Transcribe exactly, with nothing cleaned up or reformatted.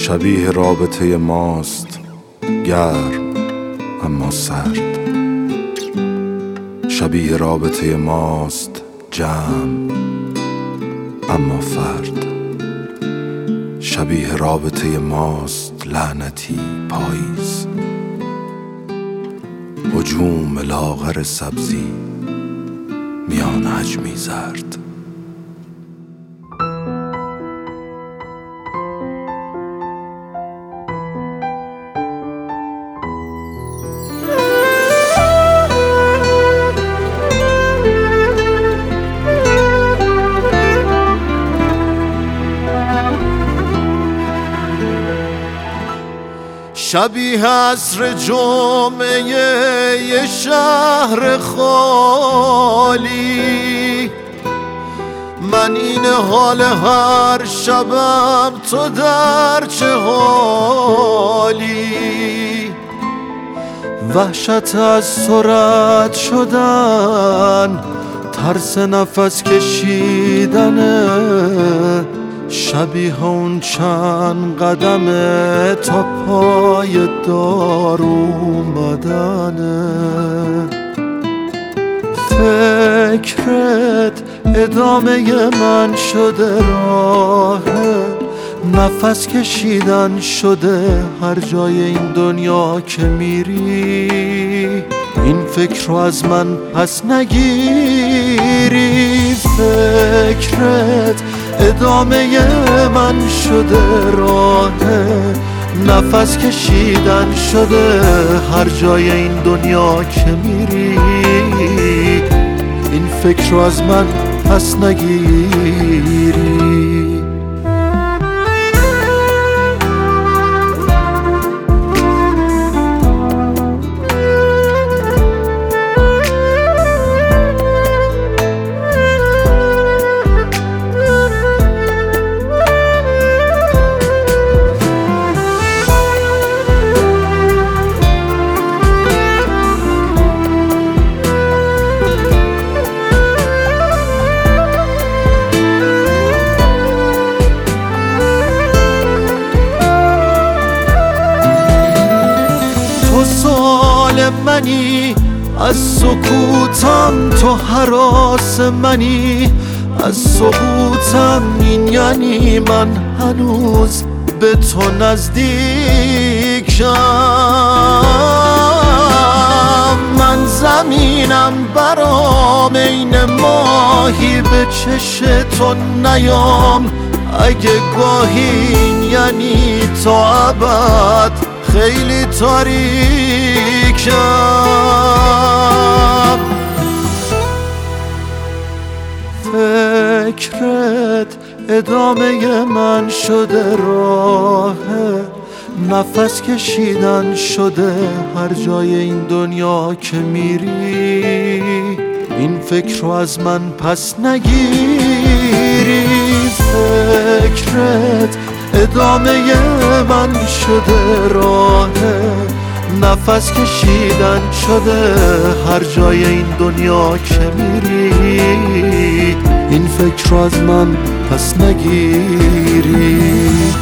شبیه رابطه ماست گرم اما سرد، شبیه رابطه ماست جمع اما فرد، شبیه رابطه ماست لعنتی پاییز، هجوم لاغر سبزی میان حجمی زرد. شبیه عصر جمعه یه شهر خالی، من این حال هر شبم تو در چه حالی، وحشت از سرعت شدن، ترس نفس کشیدنه، شبیه اون چند قدمه تا پای دار اومدنه. فکرت ادامه من شده راهه، نفس کشیدن شده هر جای این دنیا که میری، این فکر رو از من پس نگیری. فکرت ادامه من شده راهه، نفس کشیدن شده هر جای این دنیا که میری، این فکر رو از من پس نگیری. منی از سکوتم، تو هراس منی از سقوطم، این یعنی من هنوز به تو نزدیکم. من زمینم برام این ماهی به چش تو نیام، اگه گاهی این یعنی تا ابد خیلی تاریکم. فکرت ادامه من شده راهه، نفس کشیدن شده هر جای این دنیا که میری، این فکر رو از من پس نگیری. فکرت ادامه من شده راهه، نفس کشیدن شده هر جای این دنیا که میری، این فکر رو از من پس نگیری.